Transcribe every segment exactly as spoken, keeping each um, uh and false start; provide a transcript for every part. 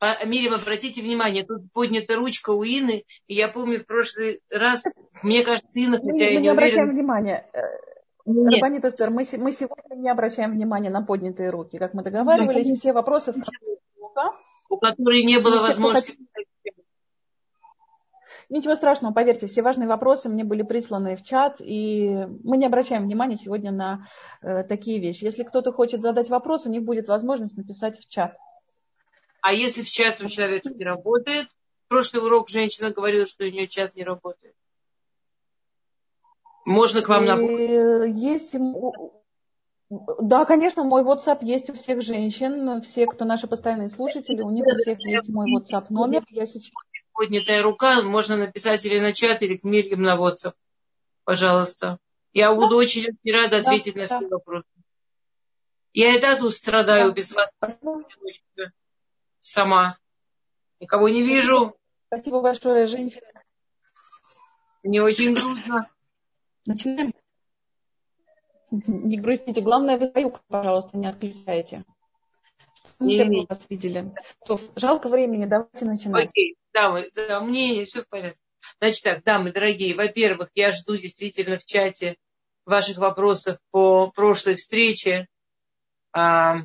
Мирим, обратите внимание, тут поднята ручка у Ины, и я помню в прошлый раз, мне кажется, Инна, Мы, хотя я мы не не обращаем уверена. внимания. Нет. Рабанит Эстер, мы, мы сегодня не обращаем внимания на поднятые руки, как мы договаривались. Все вопросы... У которой не было и все, возможности... Хотел... Ничего страшного, поверьте, все важные вопросы мне были присланы в чат, и мы не обращаем внимания сегодня на э, такие вещи. Если кто-то хочет задать вопрос, у них будет возможность написать в чат. А если в чат у человека не работает? В прошлый урок женщина говорила, что у нее чат не работает. Можно к вам на... Есть... Да, конечно, мой WhatsApp есть у всех женщин, все, кто наши постоянные слушатели, у них у всех есть мой WhatsApp номер. Я сейчас... Поднятая рука, можно написать или на чат, или к Мирьям на WhatsApp. Пожалуйста. Я да. буду очень, очень рада ответить да, на да. все вопросы. Я и так тут страдаю да. без вас. Спасибо. Сама. Никого не вижу. Спасибо большое, женщина. Мне очень грустно. Начинаем. Не грустите. Главное, вы свою, пожалуйста, не отключайте. Не все мы вас видели. Жалко времени, давайте начинать. Окей, дамы, да, мне все в порядке. Значит так, дамы дорогие, во-первых, я жду действительно в чате ваших вопросов по прошлой встрече. А,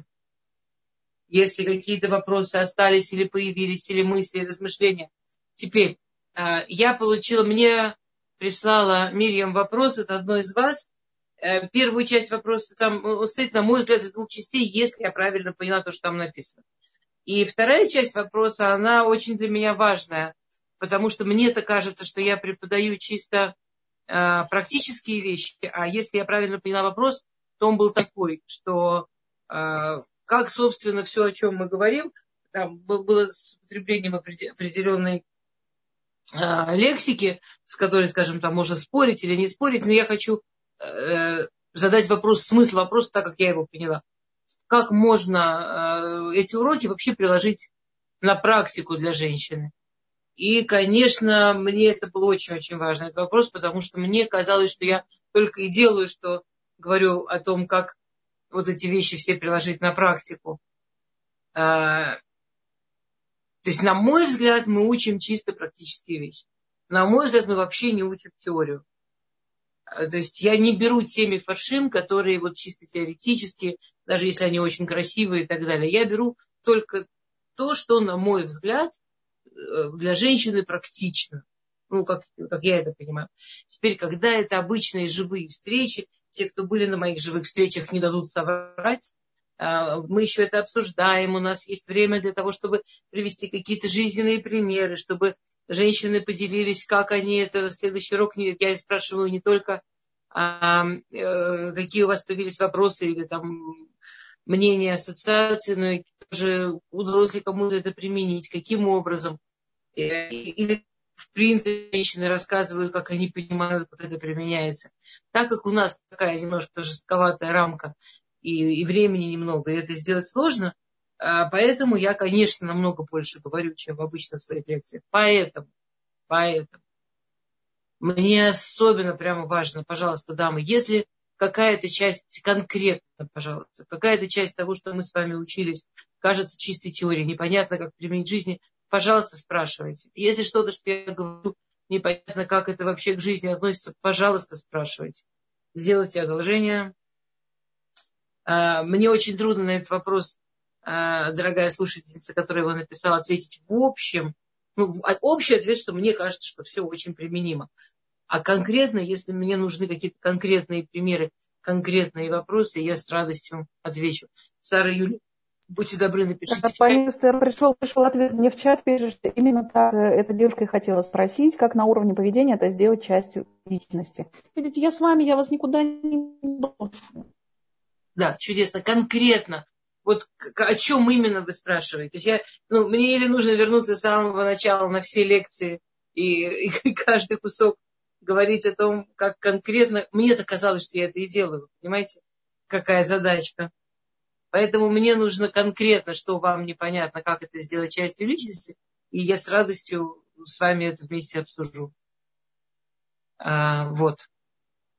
если какие-то вопросы остались или появились, или мысли, или размышления. Теперь, а, я получила, мне прислала Мирьям вопрос от одной из вас. Первую часть вопроса там стоит, на мой взгляд, из двух частей, если я правильно поняла то, что там написано. И вторая часть вопроса, она очень для меня важная, потому что мне-то кажется, что я преподаю чисто э, практические вещи, а если я правильно поняла вопрос, то он был такой, что э, как, собственно, все, о чем мы говорим, там было с употреблением определенной э, лексики, с которой, скажем, там можно спорить или не спорить, но я хочу э, задать вопрос, смысл вопроса, так как я его поняла. Как можно э, эти уроки вообще приложить на практику для женщины? И, конечно, мне это было очень-очень важно, этот вопрос, потому что мне казалось, что я только и делаю, что говорю о том, как вот эти вещи все приложить на практику. Э, то есть, на мой взгляд, мы учим чисто практические вещи. На мой взгляд, мы вообще не учим теорию. То есть я не беру те мифаршим, которые вот чисто теоретически, даже если они очень красивые и так далее. Я беру только то, что, на мой взгляд, для женщины практично. Ну, как, как я это понимаю. Теперь, когда это обычные живые встречи, те, кто были на моих живых встречах, не дадут соврать. Мы еще это обсуждаем. У нас есть время для того, чтобы привести какие-то жизненные примеры, чтобы женщины поделились, как они это в следующий урок. Я спрашиваю не только, а, какие у вас появились вопросы или там мнения ассоциации, но и тоже удалось ли кому-то это применить, каким образом. Или в принципе женщины рассказывают, как они понимают, как это применяется. Так как у нас такая немножко жестковатая рамка и, и времени немного, и это сделать сложно, поэтому я, конечно, намного больше говорю, чем обычно в своих лекциях. Поэтому, поэтому мне особенно прямо важно, пожалуйста, дамы, если какая-то часть конкретно, пожалуйста, какая-то часть того, что мы с вами учились, кажется чистой теорией, непонятно, как применить в жизни, пожалуйста, спрашивайте. Если что-то, что я говорю, непонятно, как это вообще к жизни относится, пожалуйста, спрашивайте. Сделайте одолжение. Мне очень трудно на этот вопрос, дорогая слушательница, которая его написала, ответить в общем. Ну, общий ответ, что мне кажется, что все очень применимо. А конкретно, если мне нужны какие-то конкретные примеры, конкретные вопросы, я с радостью отвечу. Сара Юлия, будьте добры, напишите в чат. Пришел, пришел ответ мне в чат, пишет, что именно так эта девушка и хотела спросить, как на уровне поведения это сделать частью личности. Видите, я с вами, я вас никуда не брошу. Да, чудесно, конкретно. Вот о чем именно вы спрашиваете? То есть я, ну, мне или нужно вернуться с самого начала на все лекции и, и каждый кусок говорить о том, как конкретно... Мне-то казалось, что я это и делаю. Понимаете, какая задачка. Поэтому мне нужно конкретно, что вам непонятно, как это сделать частью личности, и я с радостью с вами это вместе обсужу. А, вот.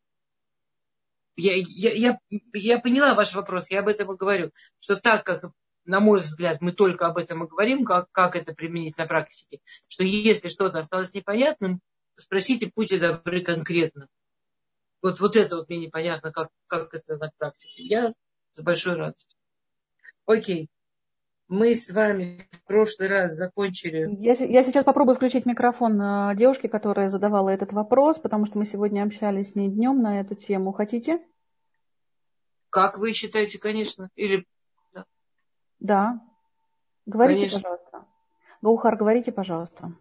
Я, я, я, я поняла ваш вопрос, я об этом и говорю, что так как на мой взгляд, мы только об этом и говорим, как, как это применить на практике, что если что-то осталось непонятным, спросите, будьте добры конкретно. Вот, вот это вот мне непонятно, как, как это на практике. Я с большой радостью. Окей. Мы с вами в прошлый раз закончили. Я, я сейчас попробую включить микрофон девушки, которая задавала этот вопрос, потому что мы сегодня общались с ней днем на эту тему. Хотите? Как вы считаете, конечно? Или... Да. Да. Говорите, Конечно. пожалуйста. Гаухар, говорите, пожалуйста.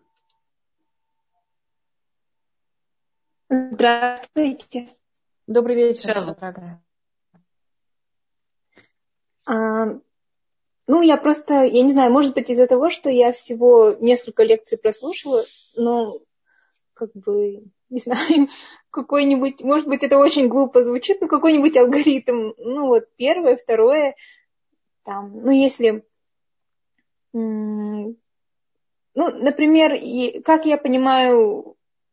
Здравствуйте. Добрый вечер, Шалом. дорогая. А, ну, я просто, я не знаю, может быть, из-за того, что я всего несколько лекций прослушала, но, как бы, не знаю, какой-нибудь, может быть, это очень глупо звучит, но какой-нибудь алгоритм, ну, вот, первое, второе, там, ну, если, ну, например, как я понимаю,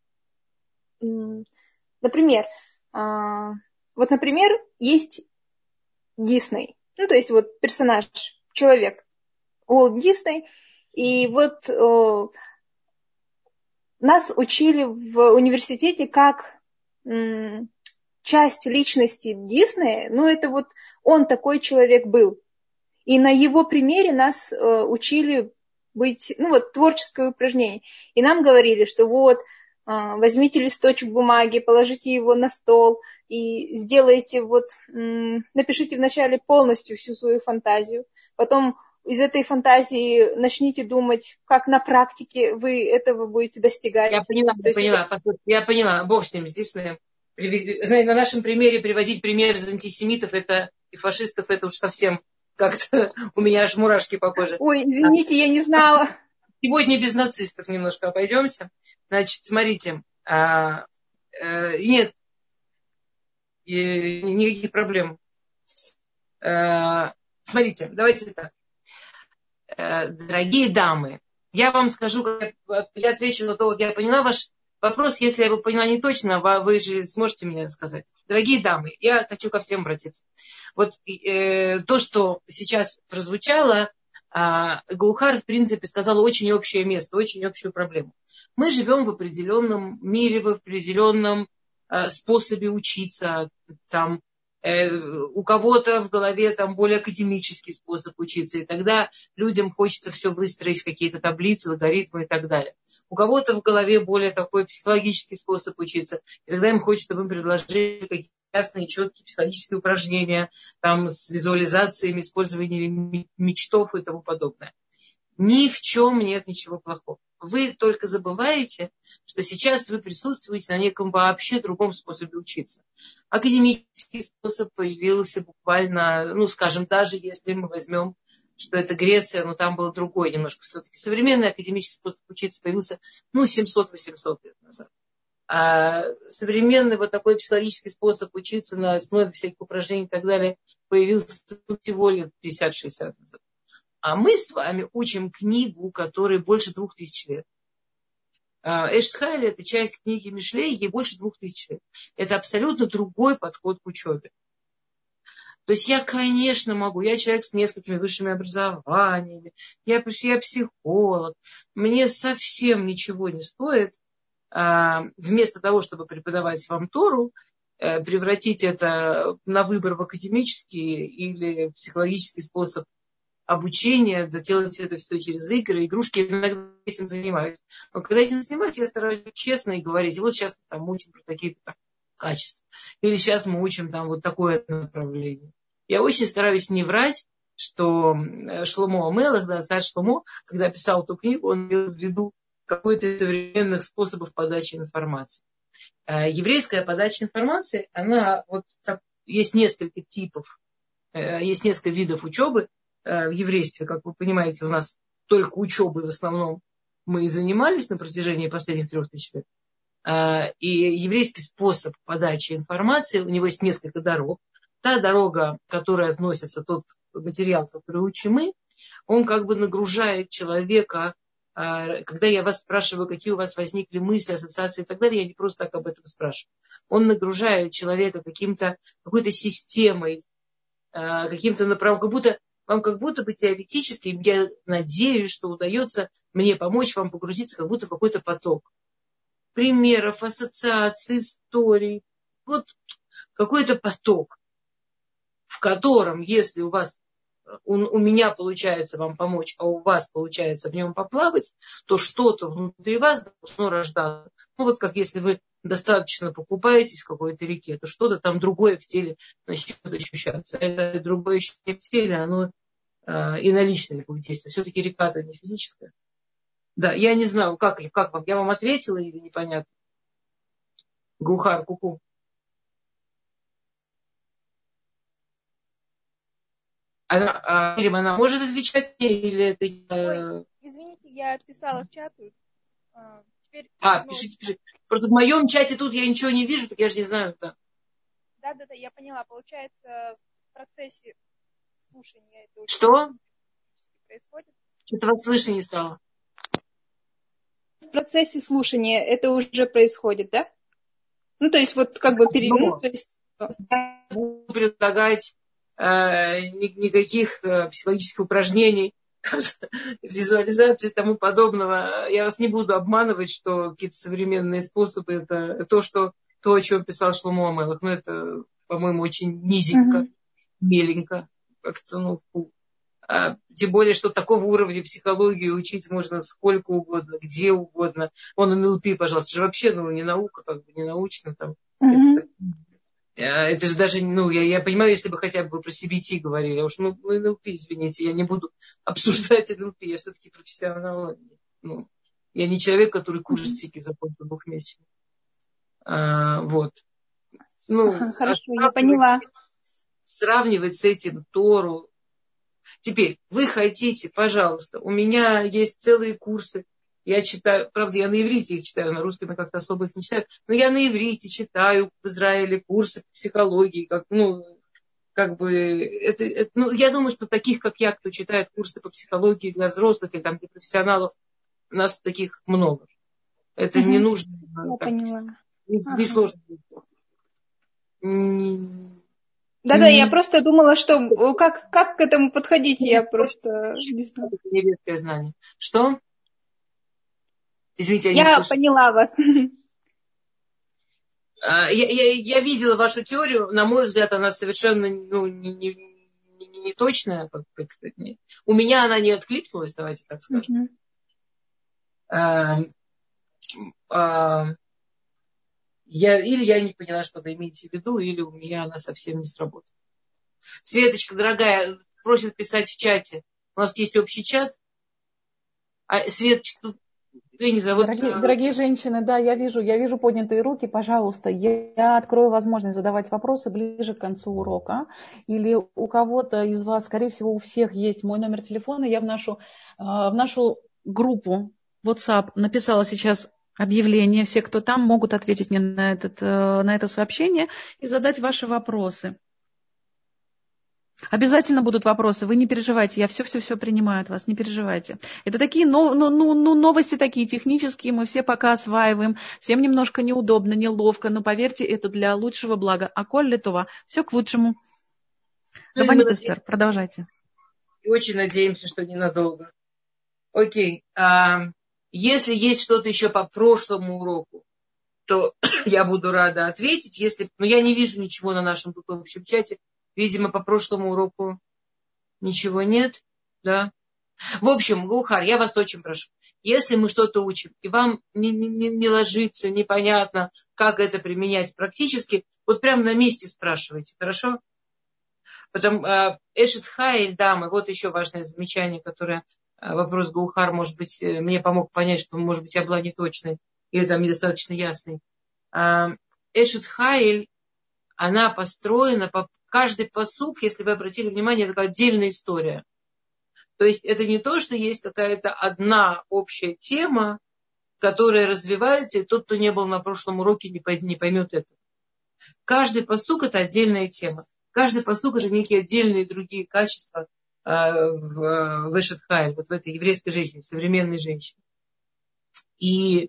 например, вот, например, есть Дисней. Ну, то есть вот персонаж, человек, Уолт Дисней. И вот о, нас учили в университете как м, часть личности Диснея. Ну, это вот он такой человек был. И на его примере нас о, учили быть, ну, вот творческое упражнение. И нам говорили, что вот, возьмите листочек бумаги, положите его на стол и сделайте вот, напишите вначале полностью всю свою фантазию, потом из этой фантазии начните думать, как на практике вы этого будете достигать. Я поняла, я поняла, это... я поняла, бог с ним, с Диснеем. Знаете, на нашем примере приводить пример из антисемитов это, и фашистов, это уж совсем как-то у меня аж мурашки по коже. Ой, извините, я не знала. Сегодня без нацистов немножко обойдемся. Значит, смотрите, а, а, нет и, никаких проблем. А, смотрите, давайте так. А, дорогие дамы, я вам скажу, я отвечу на то, вот я поняла ваш вопрос, если я его поняла не точно, вы же сможете мне сказать. Дорогие дамы, я хочу ко всем обратиться. Вот э, то, что сейчас прозвучало, Гаухар, в принципе, сказал очень общее место, очень общую проблему. Мы живем в определенном мире, в определенном э, способе учиться. Там, э, у кого-то в голове там, более академический способ учиться, и тогда людям хочется все выстроить в какие-то таблицы, алгоритмы и так далее. У кого-то в голове более такой психологический способ учиться, и тогда им хочется, чтобы им предложили какие-то ясные, четкие психологические упражнения, там, с визуализациями, использованием мечтов и тому подобное. Ни в чем нет ничего плохого. Вы только забываете, что сейчас вы присутствуете на неком вообще другом способе учиться. Академический способ появился буквально, ну, скажем, даже если мы возьмем, что это Греция, но там был другой немножко все-таки. Современный академический способ учиться появился, ну, семьсот-восемьсот лет назад. А современный вот такой психологический способ учиться на основе всяких упражнений и так далее появился всего лет пятьдесят-шестьдесят назад. А мы с вами учим книгу, которой больше двух тысяч лет. Эшет Хайль – это часть книги Мишлей, ей больше двух тысяч лет. Это абсолютно другой подход к учебе. То есть я, конечно, могу, я человек с несколькими высшими образованиями, я, я психолог, мне совсем ничего не стоит вместо того, чтобы преподавать вам Тору, превратить это на выбор в академический или психологический способ обучения, делать это все через игры, игрушки, я иногда этим занимаюсь. Но когда этим занимаюсь, я стараюсь честно и говорить, и вот сейчас там, мы учим про такие-то там, качества, или сейчас мы учим там вот такое направление. Я очень стараюсь не врать, что Шломо Амелах, да, царь Шломо, когда писал эту книгу, он имел в виду какой-то из современных способов подачи информации. Еврейская подача информации, она вот так, есть несколько типов, есть несколько видов учебы в еврействе. Как вы понимаете, у нас только учебой в основном мы и занимались на протяжении последних трех тысяч лет. И еврейский способ подачи информации, у него есть несколько дорог. Та дорога, к которой относится тот материал, который учим мы, он как бы нагружает человека. Когда я вас спрашиваю, какие у вас возникли мысли, ассоциации и так далее, я не просто так об этом спрашиваю. Он нагружает человека каким-то, какой-то системой, каким-то направлением, как будто вам как будто бы теоретически, я надеюсь, что удается мне помочь вам погрузиться как будто в какой-то поток примеров, ассоциаций, историй. Вот какой-то поток, в котором, если у вас, у, у меня получается вам помочь, а у вас получается в нем поплавать, то что-то внутри вас должно рождаться. Ну вот как если вы достаточно покупаетесь в какой-то реке, то что-то там другое в теле начнет ощущаться. Это другое ощущение в теле, оно э, и на личность будет действовать. Все-таки река-то не физическая. Да, я не знаю, как, как вам. Я вам ответила или непонятно? Гухар, ку-ку. Она, а, Ирина, она может отвечать или это... Ой, извините, я писала в чат. А, теперь, а ну, пишите, пишите. Просто в моем чате тут я ничего не вижу, так я же не знаю. Да, да, да, да, я поняла. Получается, в процессе слушания это уже что? происходит. Что-то вас слышно не стало. В процессе слушания это уже происходит, да? Ну, то есть, вот как бы перед... Ну, то есть... Буду предлагать э, никаких э, психологических упражнений, визуализации и тому подобного. Я вас не буду обманывать, что какие-то современные способы это то, что то, о чем писал Шломо Амелах. Ну, это, по-моему, очень низенько, mm-hmm. меленько. Как-то, ну, а, тем более, что такого уровня психологии учить можно сколько угодно, где угодно. Он эн эл пи, пожалуйста, это же вообще ну, не наука, как бы не научно там. Mm-hmm. Это, это же даже, ну, я, я понимаю, если бы хотя бы про си би ти говорили, уж ну, эн эл пи, извините, я не буду обсуждать эн эл пи, я все-таки профессионал. Ну, я не человек, который курсики закончил двухмесячный. А, вот. Ну, ага, хорошо, я поняла. Сравнивать с этим Тору. Теперь, вы хотите, пожалуйста, у меня есть целые курсы, я читаю, правда, я на иврите их читаю, на русском я как-то особо их не читаю, но я на иврите читаю в Израиле курсы по психологии, как, ну, как бы, это, это, ну, я думаю, что таких, как я, кто читает курсы по психологии для взрослых или там для профессионалов, у нас таких много. Это угу. не нужно. Я так, поняла. Не, ага. не сложно. Да-да, я просто думала, что как, как к этому подходить, я просто не знаю. Это нередкое знание. Что? Извините, я, я не слышу. Поняла вас. Я, я, я видела вашу теорию, на мой взгляд, она совершенно ну, не, не, не, не точная. Как, как, не. У меня она не откликнулась, давайте так скажем. Mm-hmm. А, а, я, или я не поняла, что вы имеете в виду, или у меня она совсем не сработала. Светочка, дорогая, просит писать в чате. У нас есть общий чат. А, Светочка, тут я не знаю, дорогие, вот... дорогие женщины, да, я вижу, я вижу поднятые руки. Пожалуйста, я, я открою возможность задавать вопросы ближе к концу урока. Или у кого-то из вас, скорее всего, у всех есть мой номер телефона. Я в нашу, в нашу группу WhatsApp написала сейчас объявление. Все, кто там, могут ответить мне на, этот, на это сообщение и задать ваши вопросы. Обязательно будут вопросы, вы не переживайте, я все-все-все принимаю от вас, не переживайте. Это такие ну, ну, ну, новости такие технические, мы все пока осваиваем, всем немножко неудобно, неловко, но поверьте, это для лучшего блага. А коль литова, все к лучшему. Рабанит Эстер, продолжайте. И очень надеемся, что ненадолго. Окей, а, если есть что-то еще по прошлому уроку, то я буду рада ответить, если, но я не вижу ничего на нашем тут общем чате. Видимо, по прошлому уроку ничего нет, да. В общем, Гухар, я вас очень прошу, если мы что-то учим, и вам не, не, не ложится, непонятно, как это применять практически, вот прямо на месте спрашивайте, хорошо? Потом Эшет Хайль, дамы, вот еще важное замечание, которое вопрос Гухар, может быть, мне помог понять, что, может быть, я была неточной или там недостаточно ясной. Эшет Хайль, она построена по каждый пасук, если вы обратили внимание, это такая отдельная история. То есть это не то, что есть какая-то одна общая тема, которая развивается, и тот, кто не был на прошлом уроке, не поймет это. Каждый пасук – это отдельная тема. Каждый пасук – это некие отдельные другие качества в Эшет Хайль, вот в этой еврейской женщине, современной женщине. И,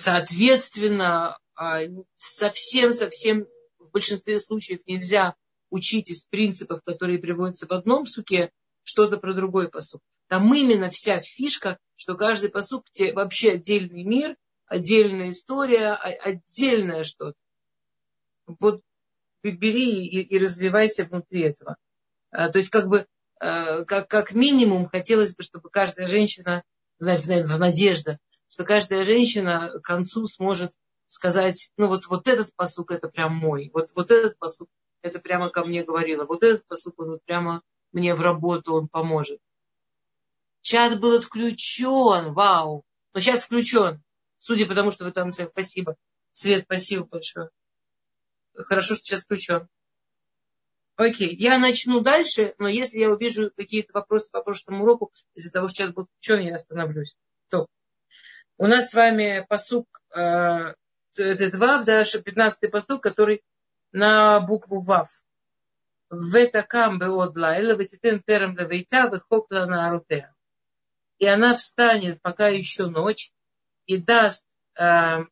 соответственно, совсем-совсем в большинстве случаев нельзя учить из принципов, которые приводятся в одном суке, что-то про другой пасук. Там именно вся фишка, что каждый пасук вообще отдельный мир, отдельная история, отдельное что-то. Вот бери и, и развивайся внутри этого. А, то есть как бы а, как, как минимум хотелось бы, чтобы каждая женщина, в надежда, что каждая женщина к концу сможет сказать, ну вот, вот этот пасук это прям мой, вот, вот этот пасук это прямо ко мне говорила, вот этот пасук он вот прямо мне в работу он поможет. Чат был отключен, вау, но сейчас включен, судя по тому, что вы там, спасибо, Свет, спасибо большое. Хорошо, что сейчас включен. Окей, я начну дальше, но если я увижу какие-то вопросы по прошлому уроку, из-за того, что сейчас будет включен, я остановлюсь. То. У нас с вами пасук, э, это вав, да, пятнадцатый пасук, который на букву вав. Ветакам беод лайла, ветитен терем левейта, вехокла на арутеа. И она встанет, пока еще ночь, и даст, э,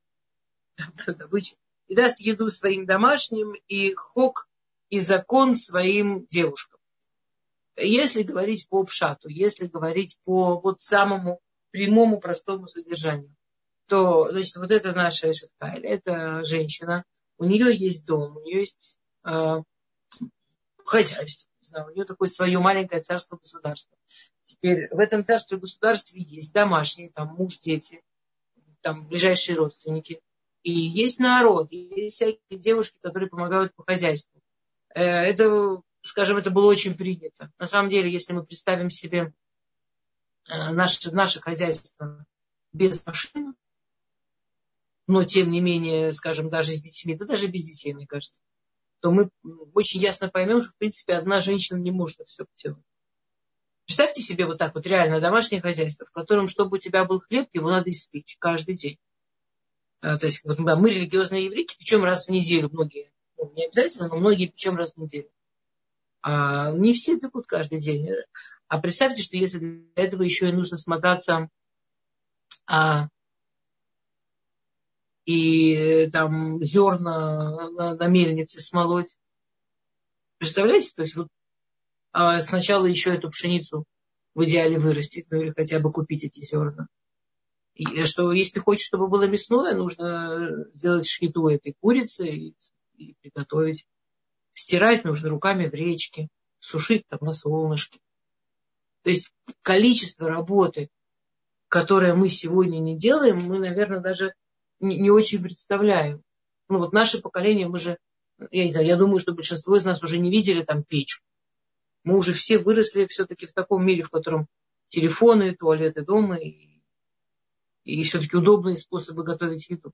и даст еду своим домашним, и хок, и закон своим девушкам. Если говорить по пшату, если говорить по вот самому прямому, простому содержанию, то, значит, вот это наша Эшет-Хайль, это женщина, у нее есть дом, у нее есть э, хозяйство, не знаю, у нее такое свое маленькое царство-государство. Теперь в этом царстве-государстве есть домашние, там муж, дети, там ближайшие родственники. И есть народ, есть всякие девушки, которые помогают по хозяйству. Это, скажем, это было очень принято. На самом деле, если мы представим себе наше, наше хозяйство без машины, но тем не менее, скажем, даже с детьми, да даже без детей, мне кажется, то мы очень ясно поймем, что, в принципе, одна женщина не может это все делать. Представьте себе вот так вот реально домашнее хозяйство, в котором, чтобы у тебя был хлеб, его надо испечь каждый день. То есть вот, мы религиозные евреи, причем раз в неделю многие. Не обязательно, но многие печем раз в неделю. А не все пекут каждый день. А представьте, что если для этого еще и нужно смотаться а, и там зерна на, на мельнице смолоть. Представляете? То есть вот а сначала еще эту пшеницу в идеале вырастить, ну или хотя бы купить эти зерна. И что если ты хочешь, чтобы было мясное, нужно сделать шхиту этой курицы и и приготовить. Стирать нужно руками в речке, сушить там на солнышке. То есть количество работы, которое мы сегодня не делаем, мы, наверное, даже не, не очень представляем. Ну вот наше поколение, мы же, я не знаю, я думаю, что большинство из нас уже не видели там печку. Мы уже все выросли все-таки в таком мире, в котором телефоны, туалеты дома и, и все-таки удобные способы готовить еду.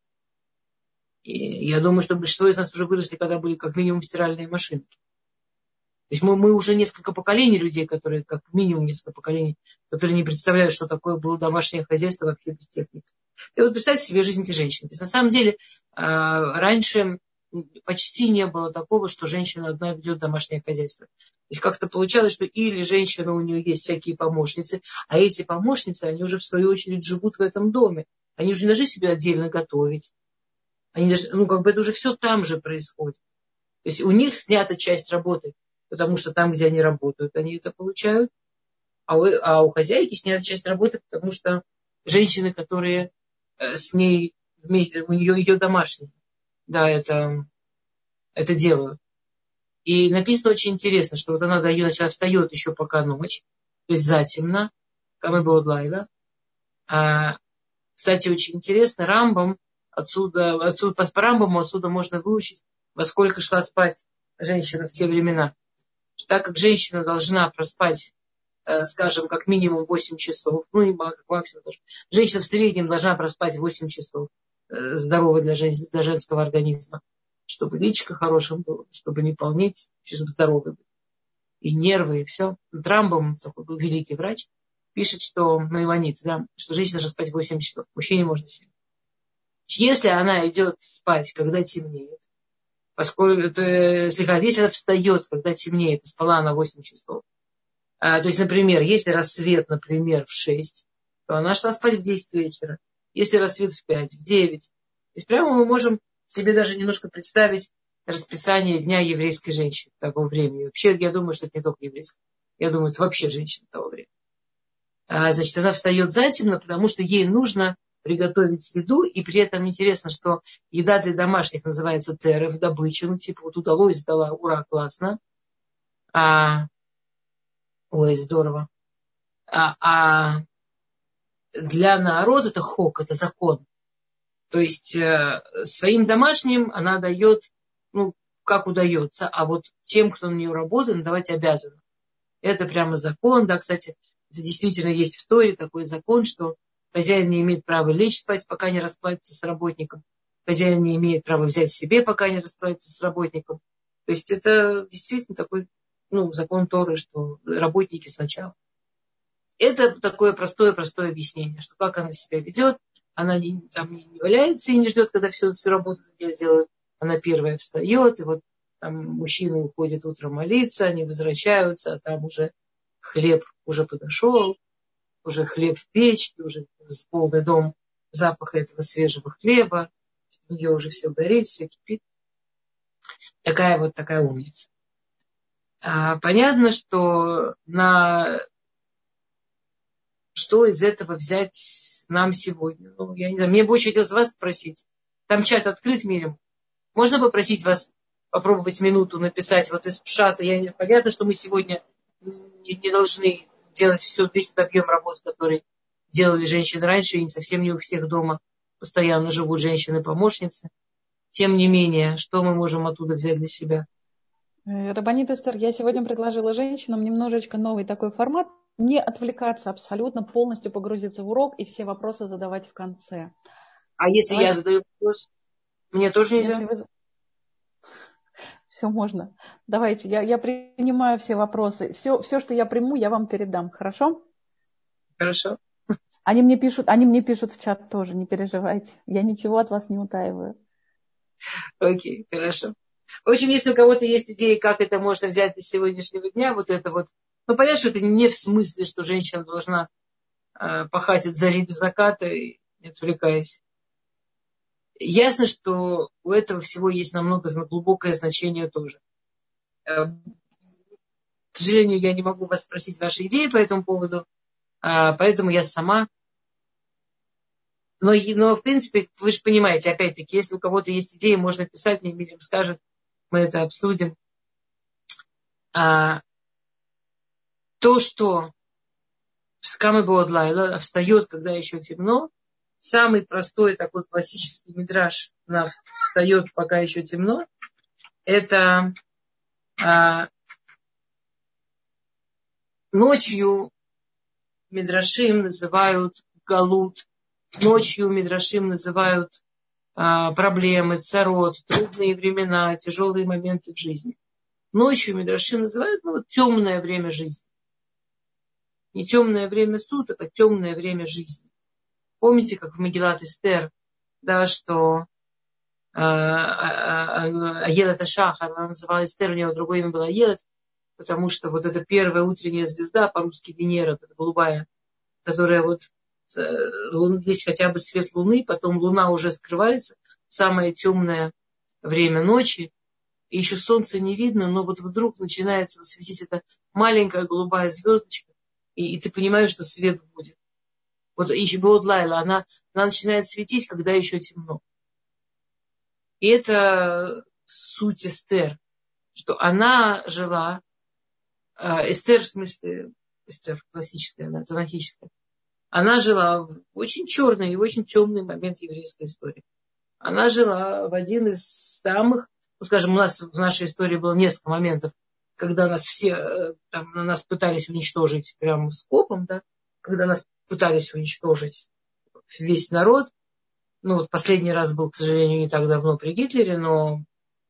И я думаю, что большинство из нас уже выросли, когда были как минимум стиральные машинки. То есть мы, мы уже несколько поколений людей, которые, как минимум несколько поколений, которые не представляют, что такое было домашнее хозяйство вообще без техники. И вот представьте себе жизнь этой женщины. То есть на самом деле раньше почти не было такого, что женщина одна ведет домашнее хозяйство. То есть как-то получалось, что или женщина, у нее есть всякие помощницы, а эти помощницы, они уже в свою очередь живут в этом доме. Они уже не должны себе отдельно готовить. Они даже, ну, как бы это уже все там же происходит. То есть у них снята часть работы, потому что там, где они работают, они это получают. А у, а у хозяйки снята часть работы, потому что женщины, которые с ней вместе, у нее ее домашние, да, это, это делают. И написано очень интересно, что вот она, ее начала встает еще пока ночь, то есть затемно, камы баудлайла. А, кстати, очень интересно, Рамбам, Отсюда, отсюда, по Рамбаму отсюда можно выучить, во сколько шла спать женщина в те времена. Так как женщина должна проспать, скажем, как минимум восемь часов, ну не максимум даже. Женщина в среднем должна проспать восемь часов, здорово для, жен, для женского организма, чтобы личико хорошим было, чтобы не полнеть, чтобы здоровый был. И нервы, и все. Рамбам, такой был великий врач, пишет, что, ну, Иванит, да, что женщина должна спать восемь часов, мужчине можно семь. Если она идет спать, когда темнеет, поскольку это, если она встает, когда темнеет, и спала она восемь часов, а, то есть, например, если рассвет, например, в шесть, то она шла спать в десять вечера. Если рассвет в пять, в девять. То есть прямо мы можем себе даже немножко представить расписание дня еврейской женщины того времени. Вообще, я думаю, что это не только еврейская. Я думаю, это вообще женщина того времени. А, значит, она встает затемно, потому что ей нужно приготовить еду, и при этом интересно, что еда для домашних называется терев, добыча, ну, типа, вот удалось, сдала, ура, классно. А, ой, здорово. А, а для народа это хок, это закон. То есть э, своим домашним она дает, ну, как удается, а вот тем, кто на нее работает, давать обязана. Это прямо закон, да, кстати, это действительно есть в Торе такой закон, что хозяин не имеет права лечь спать, пока не расплатится с работником. Хозяин не имеет права взять себе, пока не расплатится с работником. То есть это действительно такой, ну, закон Торы, что работники сначала. Это такое простое-простое объяснение, что как она себя ведет, она не, там не, не валяется и не ждет, когда всю, всю работу делают. Она первая встает, и вот там мужчины уходят утром молиться, они возвращаются, а там уже хлеб уже подошел, уже хлеб в печке, уже с полный дом запаха этого свежего хлеба, у нее уже все горит, все кипит. Такая вот такая умница. А, понятно, что на что из этого взять нам сегодня. Ну, я не знаю, мне бы очень хотелось вас спросить. Там чат открыт, Мирим. Можно попросить вас попробовать минуту написать вот из пшата? Я, понятно, что мы сегодня не, не должны делать все, весь этот объем работы, который делали женщины раньше, и не совсем не у всех дома постоянно живут женщины-помощницы. Тем не менее, что мы можем оттуда взять для себя? Рабанит Эстер, я сегодня предложила женщинам немножечко новый такой формат. Не отвлекаться абсолютно, полностью погрузиться в урок и все вопросы задавать в конце. А если Давайте... я задаю вопрос? Мне тоже нельзя? Вы... Все можно. Давайте, я, я принимаю все вопросы. Все, все, что я приму, я вам передам. Хорошо? Хорошо. Они мне пишут, они мне пишут в чат тоже, не переживайте. Я ничего от вас не утаиваю. Окей, хорошо. В общем, если у кого-то есть идеи, как это можно взять из сегодняшнего дня, вот это вот. Ну, понятно, что это не в смысле, что женщина должна э, пахать от зари до заката, и не отвлекаясь. Ясно, что у этого всего есть намного глубокое значение тоже. Э, к сожалению, я не могу вас спросить ваши идеи по этому поводу, э, поэтому я сама. Но, но, в принципе, вы же понимаете, опять-таки, если у кого-то есть идеи, можно писать, мне Мирим скажет, мы это обсудим. А, то, что Скамы Бодлайла встает, когда еще темно, самый простой такой классический мидраш на встает, пока еще темно, это а, ночью мидрашим называют галут, ночью мидрашим называют а, проблемы, царот, трудные времена, тяжелые моменты в жизни. Ночью мидрашим называют ну, вот, темное время жизни. Не темное время суток, а темное время жизни. Помните, как в Мегилат Эстер, да, что Аелет Ашахар, она называла Эстер, у нее другое имя было Аелет, потому что вот эта первая утренняя звезда, по-русски Венера, эта голубая, которая вот есть хотя бы свет луны, потом луна уже скрывается, самое темное время ночи, и еще солнце не видно, но вот вдруг начинается светить эта маленькая голубая звездочка, и, и ты понимаешь, что свет будет. Вот еще Бодлайла, она, она начинает светить, когда еще темно. И это суть Эстер, что она жила, Эстер в смысле, Эстер классическая, она танахическая, она жила в очень черный и очень темный момент еврейской истории. Она жила в один из самых, ну, скажем, у нас в нашей истории было несколько моментов, когда нас все, там, нас пытались уничтожить прямо скопом, да, когда нас пытались уничтожить весь народ. Ну, вот последний раз был, к сожалению, не так давно при Гитлере, но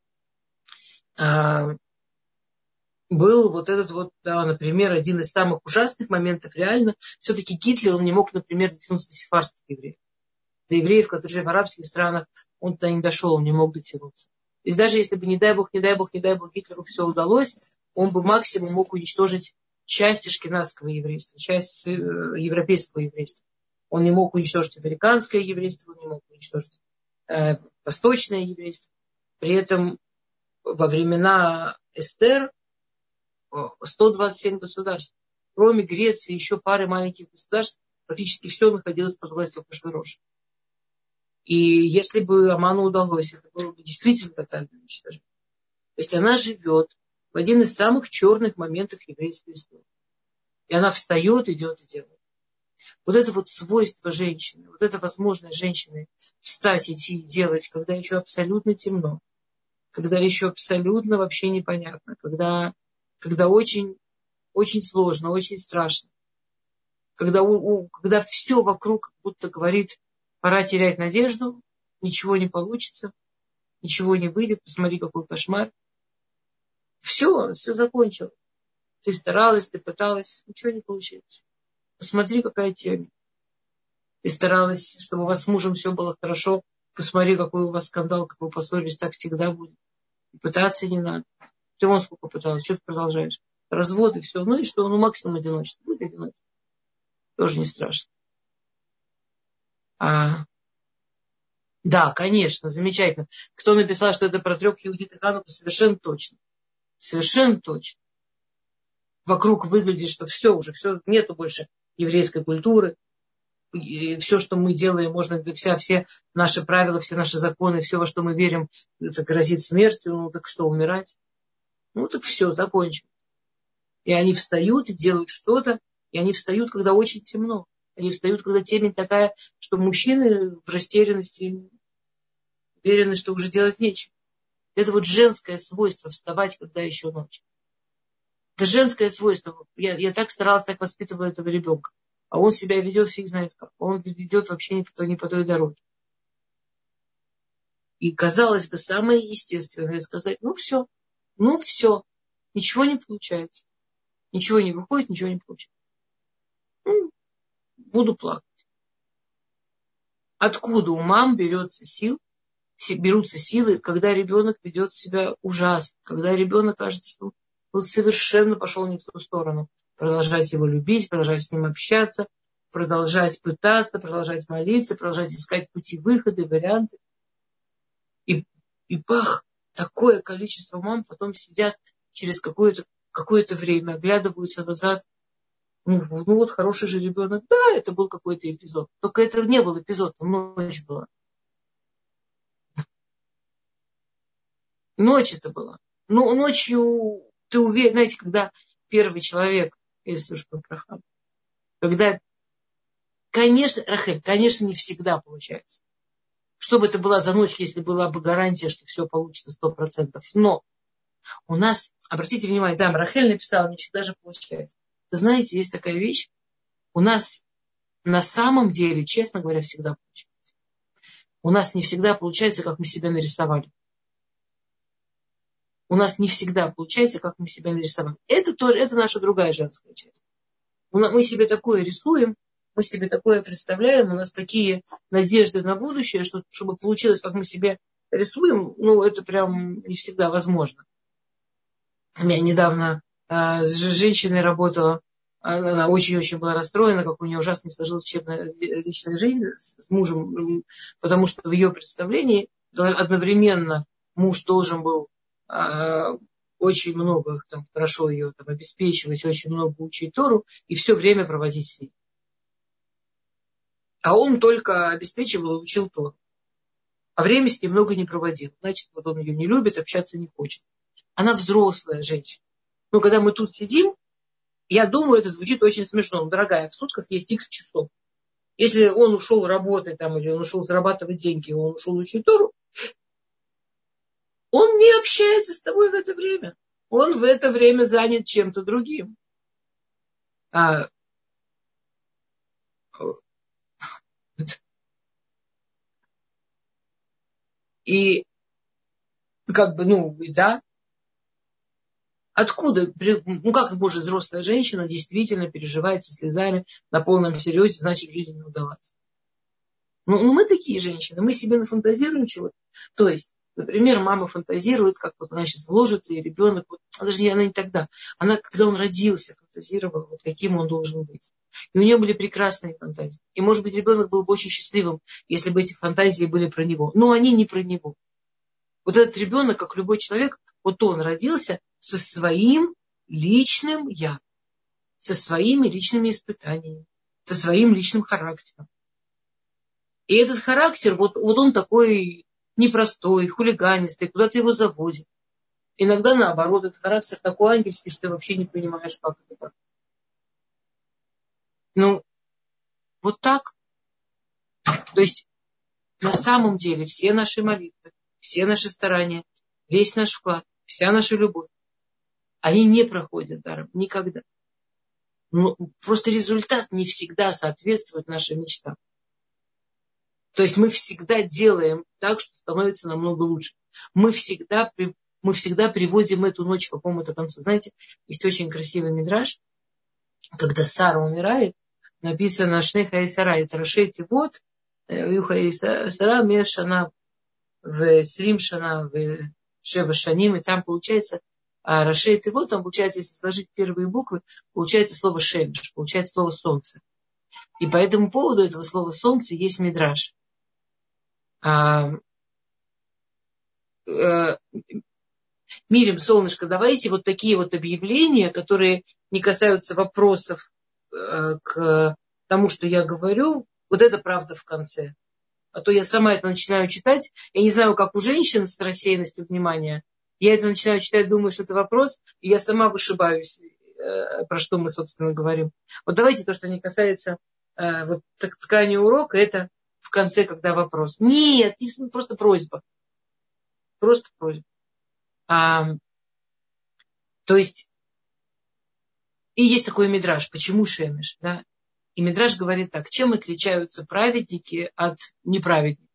а, был вот этот вот, да, например, один из самых ужасных моментов реально. Все-таки Гитлер, он не мог, например, дотянуться до сефардских евреев. До евреев, которые жили в арабских странах, он туда не дошел, он не мог дотянуться. То есть даже если бы, не дай бог, не дай бог, не дай бог, Гитлеру все удалось, он бы максимум мог уничтожить часть ашкеназского еврейства, часть европейского еврейства. Он не мог уничтожить американское еврейство, он не мог уничтожить э, восточное еврейство. При этом во времена Эстер сто двадцать семь государств. Кроме Греции, еще пары маленьких государств, практически все находилось под властью Ахашвероша. И если бы Аману удалось, это было бы действительно тотальное уничтожение. То есть она живет в один из самых черных моментов еврейской истории. И она встает, идет и делает. Вот это вот свойство женщины, вот эта возможность женщины встать, идти и делать, когда еще абсолютно темно, когда еще абсолютно вообще непонятно, когда, когда очень, очень сложно, очень страшно, когда, у, у, когда все вокруг как будто говорит, пора терять надежду, ничего не получится, ничего не выйдет, посмотри, какой кошмар. Все, все закончилось. Ты старалась, ты пыталась, ничего не получилось. Посмотри, какая тема. Ты старалась, чтобы у вас с мужем все было хорошо. Посмотри, какой у вас скандал, как вы поссорились, так всегда будет. И пытаться не надо. Ты вон сколько пыталась, что ты продолжаешь? Разводы, все. Ну и что? Ну максимум одиночество. Будет одиночество. Тоже не страшно. А... Да, конечно, замечательно. Кто написал, что это про трех Иудит и Хануку, совершенно точно. Совершенно точно. Вокруг выглядит, что все уже, все, нету больше еврейской культуры. И все, что мы делаем, можно, вся, все наши правила, все наши законы, все, во что мы верим, это грозит смертью. Ну так что, умирать? Ну так все, закончим. И они встают и делают что-то, и они встают, когда очень темно. Они встают, когда темень такая, что мужчины в растерянности уверены, что уже делать нечего. Это вот женское свойство вставать, когда еще ночь. Это женское свойство. Я, я так старалась, так воспитывала этого ребенка. А он себя ведет фиг знает как. Он ведет вообще не по, не по той дороге. И казалось бы, самое естественное сказать, ну все, ну все, ничего не получается. Ничего не выходит, ничего не получается. Ну, буду плакать. Откуда у мам берется сил, берутся силы, когда ребенок ведет себя ужасно, когда ребенок кажется, что он совершенно пошел не в ту сторону. Продолжать его любить, продолжать с ним общаться, продолжать пытаться, продолжать молиться, продолжать искать пути выхода, варианты. И, и бах, такое количество мам потом сидят через какое-то, какое-то время, оглядываются назад. Ну, ну вот хороший же ребенок. Да, это был какой-то эпизод. Только это не был эпизод, ночь была. Ночь это была. Ну, ночью ты уверен, знаете, когда первый человек, если уж про Рахам, когда, конечно, Рахель, конечно, не всегда получается. Что бы это была за ночь, если была бы гарантия, что все получится сто процентов. Но у нас, обратите внимание, да, Рахель написала, не всегда же получается. Вы знаете, есть такая вещь, у нас на самом деле, честно говоря, всегда получается. У нас не всегда получается, как мы себя нарисовали. У нас не всегда получается, как мы себя нарисовали. Это тоже, это наша другая женская часть. Мы себе такое рисуем, мы себе такое представляем, у нас такие надежды на будущее, что, чтобы получилось, как мы себе рисуем, ну, это прям не всегда возможно. У меня недавно э, с женщиной работала, она очень-очень была расстроена, как у нее ужасно сложилась учебная личная жизнь с мужем, потому что в ее представлении одновременно муж должен был очень много там, хорошо ее там, обеспечивать, очень много учить Тору и все время проводить с ней. А он только обеспечивал и учил Тору. А время с ней много не проводил. Значит, вот он ее не любит, общаться не хочет. Она взрослая женщина. Но когда мы тут сидим, я думаю, это звучит очень смешно. Ну, дорогая, в сутках есть икс часов. Если он ушел работать там, или он ушел зарабатывать деньги, он ушел учить Тору, он не общается с тобой в это время. Он в это время занят чем-то другим. А... И как бы, ну, да. Откуда, ну как может взрослая женщина действительно переживать со слезами на полном серьезе, значит, жизнь не удалась. Ну, ну мы такие женщины, мы себе нафантазируем чего-то. То есть, например, мама фантазирует, как вот она сейчас вложится, и ребенок, вот, даже не она не тогда, она, когда он родился, фантазировала, вот каким он должен быть. И у нее были прекрасные фантазии. И, может быть, ребенок был бы очень счастливым, если бы эти фантазии были про него. Но они не про него. Вот этот ребенок, как любой человек, Вот он родился со своим личным я, со своими личными испытаниями, со своим личным характером. И этот характер, вот, вот он такой непростой, хулиганистый, куда-то его заводит. Иногда, наоборот, этот характер такой ангельский, что ты вообще не понимаешь, как это так. Ну, вот так. То есть, на самом деле, все наши молитвы, все наши старания, весь наш вклад, вся наша любовь, они не проходят даром никогда. Но просто результат не всегда соответствует нашим мечтам. То есть мы всегда делаем так, что становится намного лучше. Мы всегда, мы всегда приводим эту ночь к какому-то концу. Знаете, есть очень красивый мидраш, когда Сара умирает, написано Шнеха и Сара, это Рашейт и вот, Юха и Сара, Мешана, в Срим Шана, в Шева Шаним, и там получается Рашейт и вот, там получается, если сложить первые буквы, получается слово Шемеш, получается слово солнце. И по этому поводу этого слова солнце есть мидраш. А, а, Мирим, солнышко, давайте вот такие вот объявления, которые не касаются вопросов а, к тому, что я говорю, вот это правда в конце. А то я сама это начинаю читать, я не знаю, как у женщин с рассеянностью внимания, я это начинаю читать, думаю, что это вопрос, и я сама вышибаюсь, а, про что мы, собственно, говорим. Вот давайте то, что не касается а, вот, ткани урока, это в конце, когда вопрос. Нет, просто просьба. Просто просьба. А, то есть, и есть такой мидраш. Почему Шемеш? Да? И мидраш говорит так. Чем отличаются праведники от неправедников?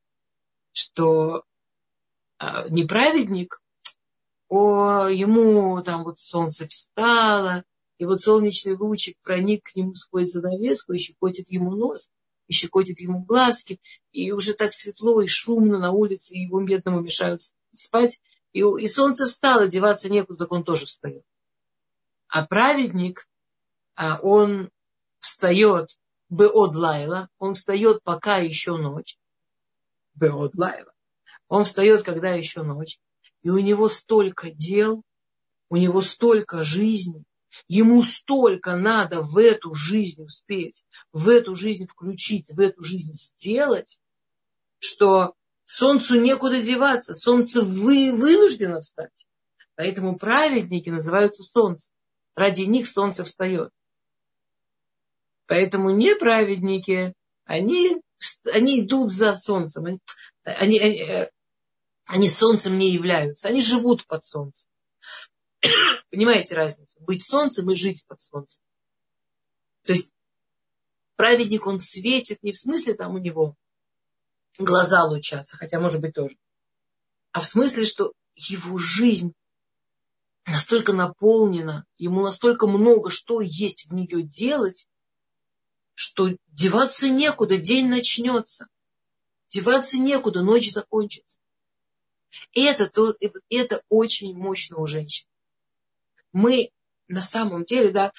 Что а, неправедник, о, ему там вот солнце встало, и вот солнечный лучик проник к нему сквозь занавеску и щекотит ему нос, и щекотит ему глазки, и уже так светло и шумно на улице, и его бедному мешают спать, и, и солнце встало, деваться некуда, так он тоже встает. А праведник, он встает беод лайла, он встает, пока еще ночь, беод лайла, он встает, когда еще ночь, и у него столько дел, у него столько жизни, ему столько надо в эту жизнь успеть, в эту жизнь включить, в эту жизнь сделать, что солнцу некуда деваться, солнце вы, вынуждено встать. Поэтому праведники называются солнцем. Ради них солнце встает. Поэтому неправедники, они, они идут за солнцем. Они, они, они, они солнцем не являются. Они живут под солнцем. Понимаете разницу? Быть солнцем и жить под солнцем. То есть праведник, он светит не в смысле там у него глаза лучатся, хотя может быть тоже. А в смысле, что его жизнь настолько наполнена, ему настолько много что есть в нее делать, что деваться некуда, день начнется. Деваться некуда, ночь закончится. Это, то, это очень мощно у женщин. Мы на самом деле, да,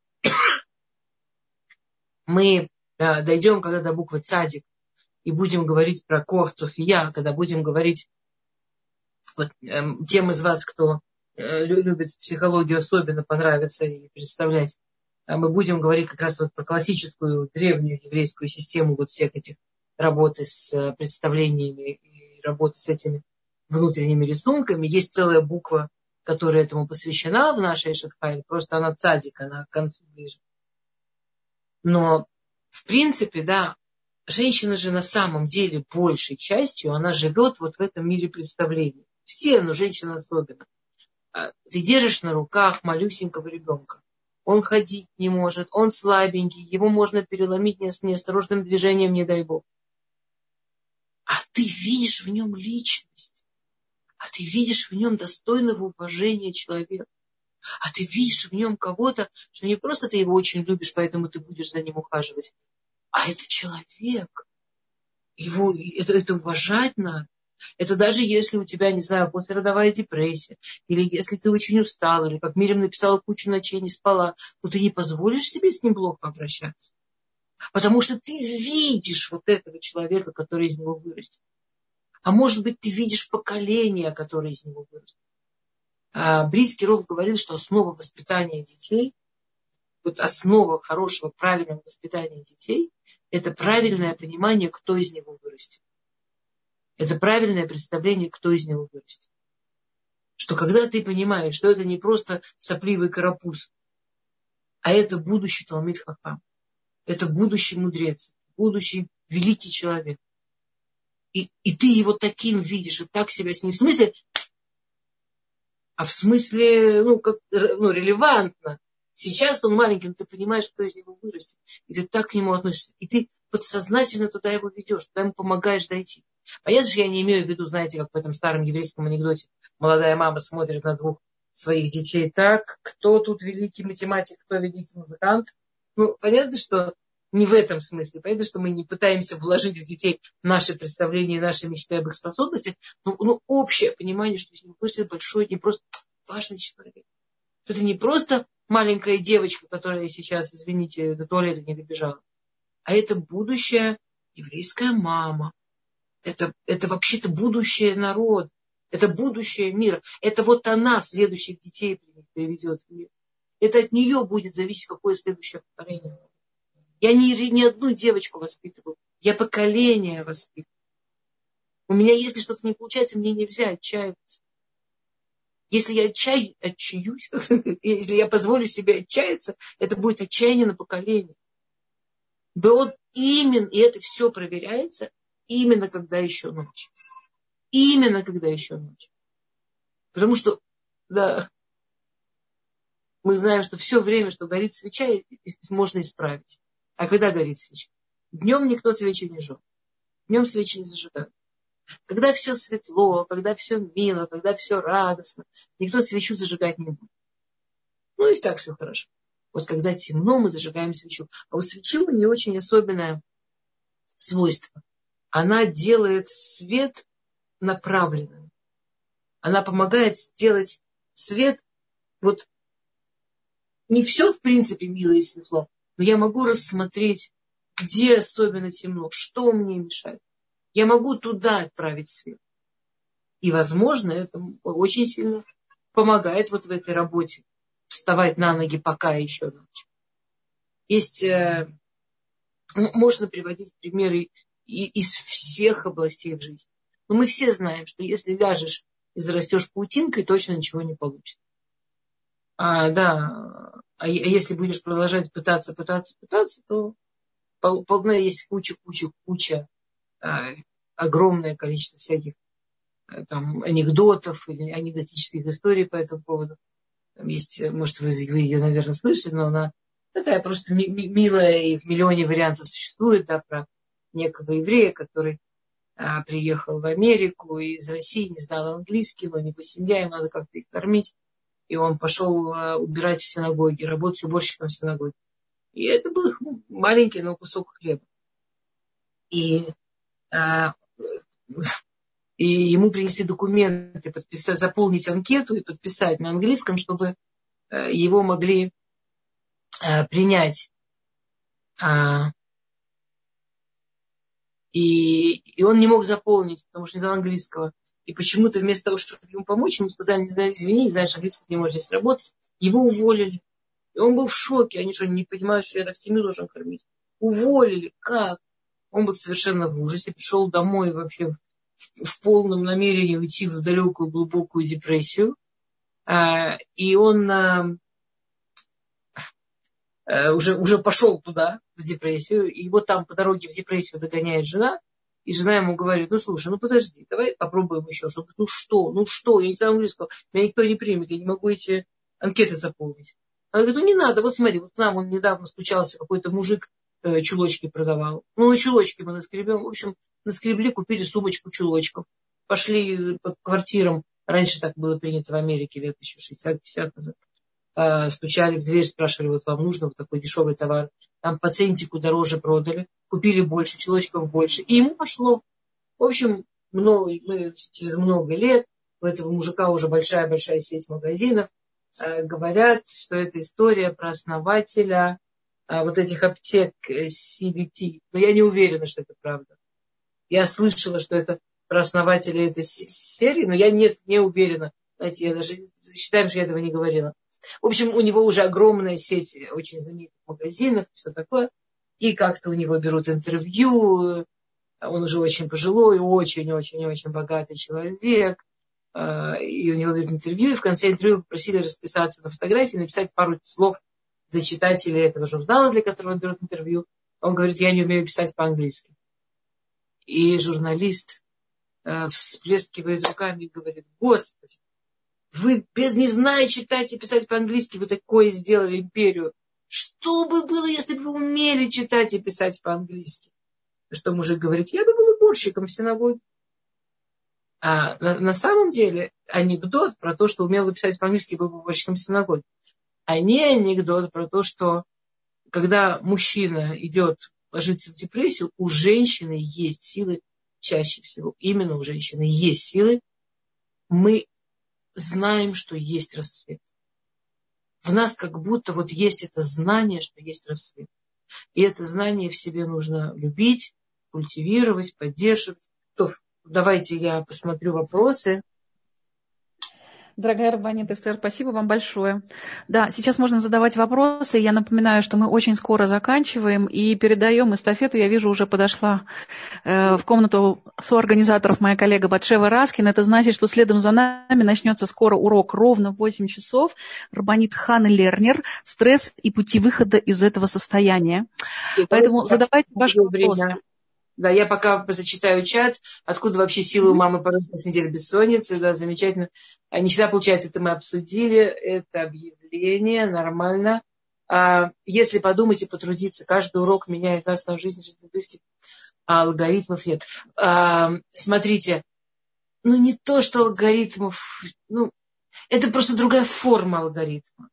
мы да, дойдем когда до буквы цадик и будем говорить про корцов и я, когда будем говорить вот, э, тем из вас, кто э, любит психологию, особенно понравится и представлять, э, мы будем говорить как раз вот про классическую древнюю еврейскую систему вот всех этих работы с э, представлениями и работы с этими внутренними рисунками. Есть целая буква, которая этому посвящена в нашей Шатхайле, просто она цадик, она к концу ближе. Но, в принципе, да, женщина же на самом деле большей частью, она живет вот в этом мире представлений. Все, но женщина особенно. Ты держишь на руках малюсенького ребенка. Он ходить не может, он слабенький, его можно переломить с неосторожным движением, не дай бог. А ты видишь в нем личность. А ты видишь в нем достойного уважения человека. А ты видишь в нем кого-то, что не просто ты его очень любишь, поэтому ты будешь за ним ухаживать. А это человек. Его, это, это уважать надо. Это даже если у тебя, не знаю, послеродовая депрессия, или если ты очень устал, или как Мирим написала, кучу ночей не спала, то ты не позволишь себе с ним плохо обращаться. Потому что ты видишь вот этого человека, который из него вырастет. А может быть, ты видишь поколение, которое из него вырастет. А Брийский Ров говорил, что основа воспитания детей, вот основа хорошего, правильного воспитания детей, это правильное понимание, кто из него вырастет. Это правильное представление, кто из него вырастет. Что когда ты понимаешь, что это не просто сопливый карапуз, а это будущий Талмид Хахам, это будущий мудрец, будущий великий человек. И, и ты его таким видишь, и так себя с ним. В смысле, а в смысле, ну, как, ну, релевантно. Сейчас он маленький, но ты понимаешь, кто из него вырастет. И ты так к нему относишься. И ты подсознательно туда его ведешь, туда ему помогаешь дойти. Понятно, что я не имею в виду, знаете, как в этом старом еврейском анекдоте. Молодая мама смотрит на двух своих детей так, кто тут великий математик, кто великий музыкант. Ну, понятно, что не в этом смысле. Понятно, что мы не пытаемся вложить в детей наши представления и наши мечты об их способностях, но, но общее понимание, что из него вырастет большой, не просто важный человек. Что это не просто маленькая девочка, которая сейчас, извините, до туалета не добежала, а это будущая еврейская мама. Это, это вообще-то будущее народа. Это будущее мира. Это вот она следующих детей приведет в мир. Это от нее будет зависеть, какое следующее поколение. Я не, не одну девочку воспитываю, я поколение воспитываю. У меня, если что-то не получается, мне нельзя отчаиваться. Если я отчаю, отчаюсь, если я позволю себе отчаяться, это будет отчаяние на поколение. Вот именно, и это все проверяется именно когда еще ночь. Именно когда еще ночь. Потому что, да, мы знаем, что все время, что горит свеча, можно исправить. А когда горит свеча? Днем никто свечи не жжет. Днем свечи не зажигают. Когда все светло, когда все мило, когда все радостно, никто свечу зажигать не будет. Ну и так все хорошо. Вот когда темно, мы зажигаем свечу. А у свечи у нее очень особенное свойство. Она делает свет направленным. Она помогает сделать свет, вот не все в принципе мило и светло, но я могу рассмотреть, где особенно темно, что мне мешает. Я могу туда отправить свет. И, возможно, это очень сильно помогает вот в этой работе вставать на ноги, пока еще ночь. Есть, э, можно приводить примеры из всех областей в жизни. Но мы все знаем, что если ляжешь и зарастешь паутинкой, точно ничего не получится. А, да, а если будешь продолжать пытаться, пытаться, пытаться, то полно есть куча, куча, куча, а, огромное количество всяких а, там анекдотов или анекдотических историй по этому поводу. Там есть, может, вы, вы ее, наверное, слышали, но она такая просто ми- милая и в миллионе вариантов существует, да, про некого еврея, который а, приехал в Америку из России, не знал английский, но не по семье, ему надо как-то их кормить. И он пошел а, убирать в синагоге, работать уборщиком в синагоге. И это был маленький, но кусок хлеба. И, а, и ему принесли документы, подписать, заполнить анкету и подписать на английском, чтобы а, его могли а, принять. А, и, и он не мог заполнить, потому что не знал английского. И почему-то вместо того, чтобы ему помочь, ему сказали, не знаю, извини, не знаешь английский, не можешь здесь работать. Его уволили. И он был в шоке. Они что, не понимают, что я так семью должен кормить? Уволили. Как? Он был совершенно в ужасе. Пришел домой вообще в, в полном намерении уйти в далекую глубокую депрессию. А, и он а, а, уже, уже пошел туда, в депрессию. И его там по дороге в депрессию догоняет жена. И жена ему говорит, ну слушай, ну подожди, давай попробуем еще. Чтобы, ну что, ну что, я не знаю английского, меня никто не примет, я не могу эти анкеты заполнить. Она говорит, ну не надо, вот смотри, вот к нам он недавно стучался, какой-то мужик э, чулочки продавал. Ну на чулочки мы наскребем. В общем, наскребли, купили сумочку чулочков. Пошли по квартирам. Раньше так было принято в Америке, лет еще шестьдесят-пятьдесят назад. Э, стучали в дверь, спрашивали, вот вам нужно вот такой дешевый товар. Там по центику дороже продали. Купили больше, чулочков больше. И ему пошло. В общем, много, через много лет у этого мужика уже большая-большая сеть магазинов. Говорят, что это история про основателя а, вот этих аптек си ви ти. Но я не уверена, что это правда. Я слышала, что это про основателя этой серии, но я не, не уверена, Знаете, я даже считаю, что я этого не говорила. В общем, у него уже огромная сеть очень знаменитых магазинов, все такое. И как-то у него берут интервью. Он уже очень пожилой, очень-очень-очень богатый человек. И у него берут интервью. И в конце интервью попросили расписаться на фотографии, написать пару слов для читателей этого журнала, для которого берут интервью. Он говорит, я не умею писать по-английски. И журналист всплескивает руками и говорит, Господи, вы без не зная читать и писать по-английски, вы такое сделали империю. Что бы было, если бы вы умели читать и писать по-английски? Что мужик говорит, я бы был уборщиком в синагоге. А на, на самом деле анекдот про то, что умел бы писать по-английски, был бы уборщиком в синагоге. А не анекдот про то, что когда мужчина идет ложиться в депрессию, у женщины есть силы, чаще всего именно у женщины есть силы. Мы знаем, что есть расцвет. В нас как будто вот есть это знание, что есть расцвет. И это знание в себе нужно любить, культивировать, поддерживать. То, давайте я посмотрю вопросы. Дорогая Рабанит Эстер, спасибо вам большое. Да, сейчас можно задавать вопросы. Я напоминаю, что мы очень скоро заканчиваем и передаем эстафету. Я вижу, уже подошла э, в комнату соорганизаторов моя коллега Батшева Раскин. Это значит, что следом за нами начнется скоро урок ровно в восемь часов. Рабанит Ханна Лернер. Стресс и пути выхода из этого состояния. И Поэтому задавайте ваши вопросы. Да, я пока зачитаю чат. Откуда вообще силы у мамы по неделе бессонницы? Да, замечательно. Не всегда получается, это мы обсудили. Это объявление, нормально. А, если подумать и потрудиться, каждый урок меняет нас на жизнь, жизнь близких, а алгоритмов нет. А, смотрите, ну не то, что алгоритмов, ну, это просто другая форма алгоритма.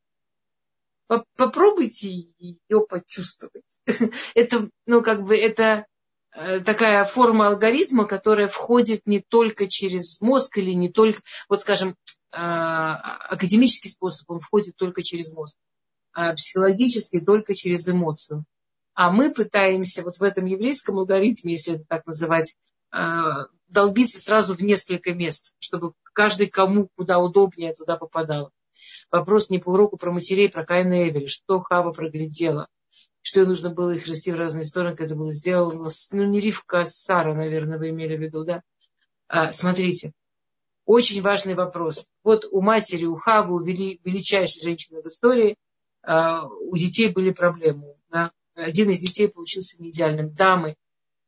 Попробуйте ее почувствовать. Это, ну, как бы, это такая форма алгоритма, которая входит не только через мозг или не только, вот скажем, академический способ, он входит только через мозг, а психологический только через эмоцию. А мы пытаемся вот в этом еврейском алгоритме, если это так называть, долбиться сразу в несколько мест, чтобы каждый кому куда удобнее туда попадал. Вопрос не по уроку про матерей, про Каина и Эвеля, что Хава проглядела. Что нужно было их расти в разные стороны, когда это было сделано. Ну, не Ривка, а Сара, наверное, вы имели в виду, да? А, смотрите, очень важный вопрос. Вот у матери, у Хавы, у вели, величайшей женщины в истории, а, у детей были проблемы. Да? Один из детей получился неидеальным. Дамы,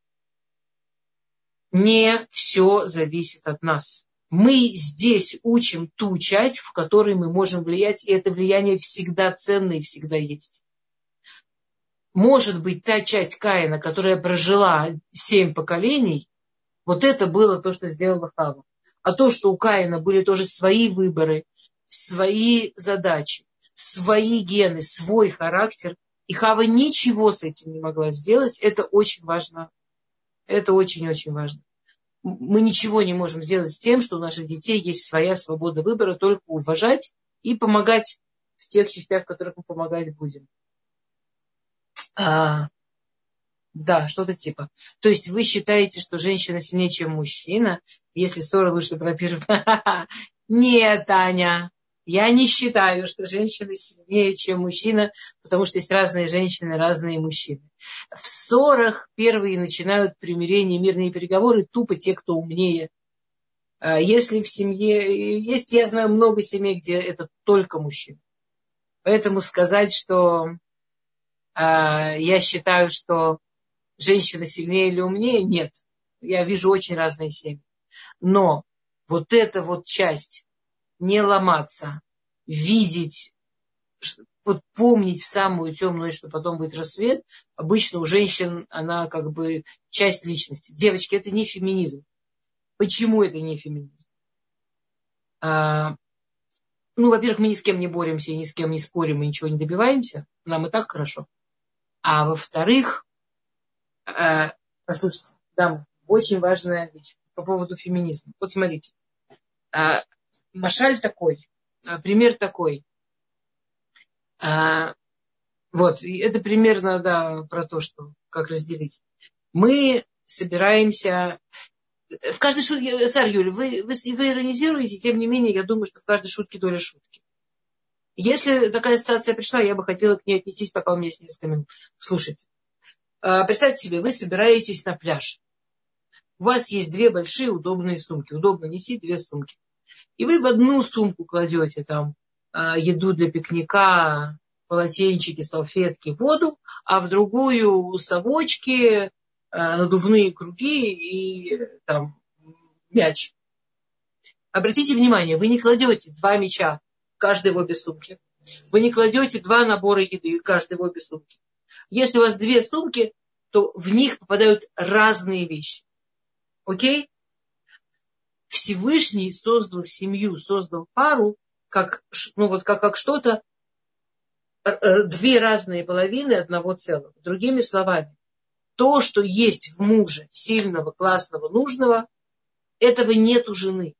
не все зависит от нас. Мы здесь учим ту часть, в которой мы можем влиять, и это влияние всегда ценно и всегда есть. Может быть, та часть Каина, которая прожила семь поколений, вот это было то, что сделала Хава. А то, что у Каина были тоже свои выборы, свои задачи, свои гены, свой характер, и Хава ничего с этим не могла сделать, это очень важно. Это очень-очень важно. Мы ничего не можем сделать с тем, что у наших детей есть своя свобода выбора, только уважать и помогать в тех частях, в которых мы помогать будем. А, да, что-то типа. То есть вы считаете, что женщина сильнее, чем мужчина, если ссора лучше, во-первых. Нет, Таня, я не считаю, что женщина сильнее, чем мужчина, потому что есть разные женщины, разные мужчины. В ссорах первые начинают примирение, мирные переговоры тупо те, кто умнее. Если в семье, есть, я знаю много семей, где это только мужчины. Поэтому сказать, что я считаю, что женщина сильнее или умнее, нет. Я вижу очень разные семьи. Но вот эта вот часть, не ломаться, видеть, вот помнить в самую темную, что потом будет рассвет, обычно у женщин она как бы часть личности. Девочки, это не феминизм. Почему это не феминизм? А, ну, во-первых, мы ни с кем не боремся и ни с кем не спорим, мы ничего не добиваемся. Нам и так хорошо. А во-вторых, э, послушайте, дамы, очень важная вещь по поводу феминизма. Вот смотрите, э, машаль такой, э, пример такой. Э, вот, это примерно, да, про то, что как разделить. Мы собираемся, В каждой шутке, Сар Юль, вы, вы, вы иронизируете, тем не менее, я думаю, что в каждой шутке доля шутки. Если такая ситуация пришла, я бы хотела к ней отнестись, пока у меня есть несколько минут. Слушайте. Представьте себе, вы собираетесь на пляж. У вас есть две большие удобные сумки. Удобно нести две сумки. И вы в одну сумку кладете там еду для пикника, полотенчики, салфетки, воду, а в другую совочки, надувные круги и там мяч. Обратите внимание, вы не кладете два мяча в каждой в обе сумки. Вы не кладете два набора еды в каждой в обе сумки. Если у вас две сумки, то в них попадают разные вещи. Окей? Всевышний создал семью, создал пару, как, ну вот как, как что-то, две разные половины одного целого. Другими словами, то, что есть в муже сильного, классного, нужного, этого нет у жены.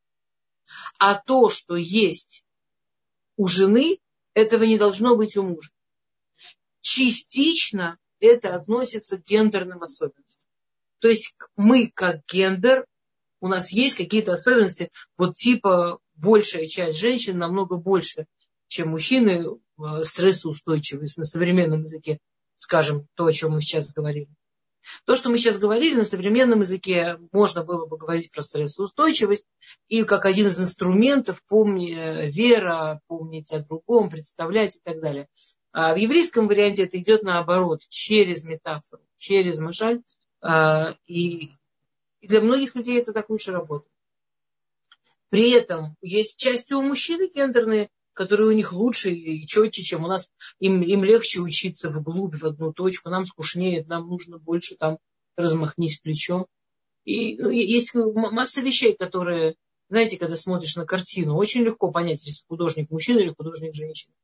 А то, что есть у жены, этого не должно быть у мужа. Частично это относится к гендерным особенностям. То есть мы, как гендер, у нас есть какие-то особенности, вот типа большая часть женщин намного больше, чем мужчины, стрессоустойчивость на современном языке, скажем, то, о чем мы сейчас говорили. То, что мы сейчас говорили, на современном языке можно было бы говорить про стрессоустойчивость, и как один из инструментов помни, вера, помнить о другом, представлять и так далее. А в еврейском варианте это идет наоборот, через метафору, через машаль, и для многих людей это так лучше работает. При этом есть части у мужчин гендерные, которые у них лучше и четче, чем у нас. Им, им легче учиться вглубь, в одну точку. Нам скучнее, нам нужно больше там размахнись плечом. И ну, есть масса вещей, которые, знаете, когда смотришь на картину, очень легко понять, если художник мужчина или художник женщина.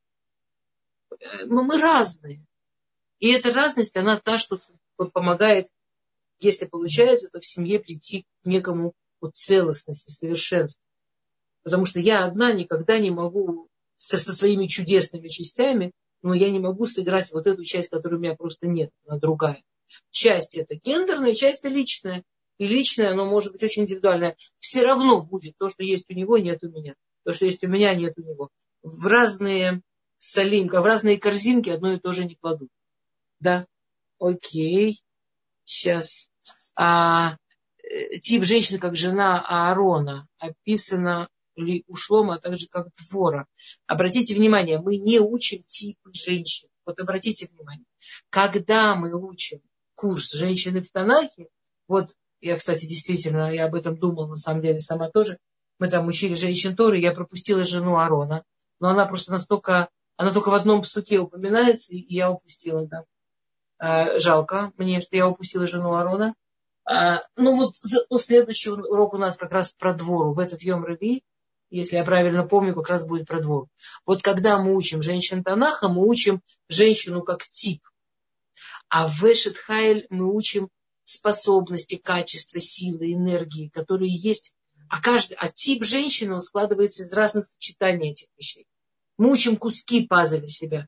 Мы, мы разные. И эта разность, она та, что помогает, если получается, то в семье прийти к некому вот целостности, совершенству. Потому что я одна никогда не могу со, со своими чудесными частями, но я не могу сыграть вот эту часть, которой у меня просто нет, она другая. Часть это гендерная, часть это личная. И личное, оно может быть очень индивидуальное. Все равно будет то, что есть у него, нет у меня. То, что есть у меня, нет у него. В разные солинки, в разные корзинки одно и то же не кладут. Да? Окей. Сейчас. А, тип женщины, как жена Аарона, описано ли у Шлома, а также как Двора. Обратите внимание, мы не учим типы женщин. Вот обратите внимание. Когда мы учим курс женщины в Танахе, вот я, кстати, действительно, я об этом думала, на самом деле, сама тоже. Мы там учили женщин Торы, я пропустила жену Аарона. Но она просто настолько, она только в одном псуке упоминается, и я упустила, да. А, жалко мне, что я упустила жену Аарона. А, ну вот следующий урок у нас как раз про Двору. В этот Йом Реви, если я правильно помню, как раз будет про Двору. Вот когда мы учим женщин Танаха, мы учим женщину как тип. А в Эшет Хайль мы учим способности, качества, силы, энергии, которые есть. А, каждый, а тип женщины, он складывается из разных сочетаний этих вещей. Мы учим куски пазля себя,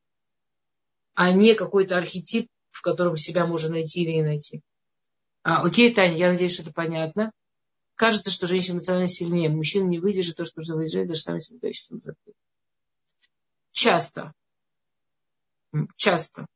а не какой-то архетип, в котором себя можно найти или не найти. А, окей, Таня, я надеюсь, что это понятно. Кажется, что женщина эмоционально сильнее. Мужчина не выдержит то, что нужно выдержать, даже сами себе дающие самозапрет. Часто. Часто.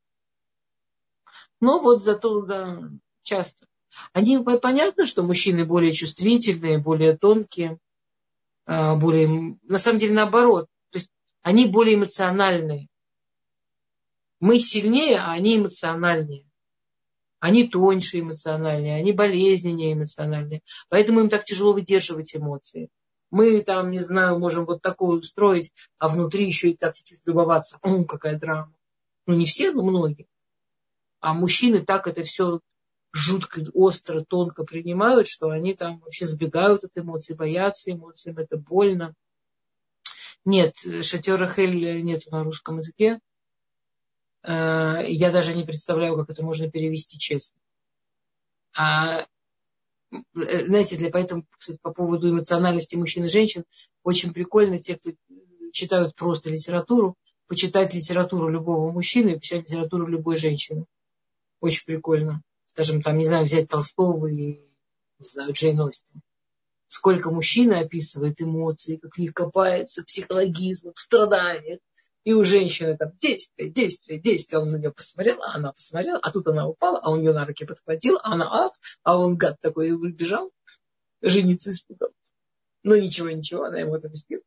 Но вот зато, да, часто. Они, понятно, что мужчины более чувствительные, более тонкие, более, на самом деле наоборот. То есть они более эмоциональные. Мы сильнее, а они эмоциональнее. Они тоньше эмоциональнее, они болезненнее эмоциональнее. Поэтому им так тяжело выдерживать эмоции. Мы там, не знаю, можем вот такое устроить, а внутри еще и так чуть-чуть любоваться. М, какая драма. Ну, не все, но многие. А мужчины так это все жутко, остро, тонко принимают, что они там вообще сбегают от эмоций, боятся эмоций, им это больно. Нет, шатер Рахель нету на русском языке. Я даже не представляю, как это можно перевести честно. А, знаете, для, поэтому, кстати, по поводу эмоциональности мужчин и женщин, очень прикольно те, кто читают просто литературу, почитать литературу любого мужчины и почитать литературу любой женщины. Очень прикольно. Скажем, там, не знаю, взять Толстого и не знаю, Джейн Остин. Сколько мужчина описывает эмоции, как в них копается, психологизм, в страданиях. И у женщины там действие, действие, действие. Он на нее посмотрел, а она посмотрела, а тут она упала, а он ее на руки подхватил, а она, а, а он гад такой убежал, жениться испугался. Но ничего, ничего, она ему отомстила.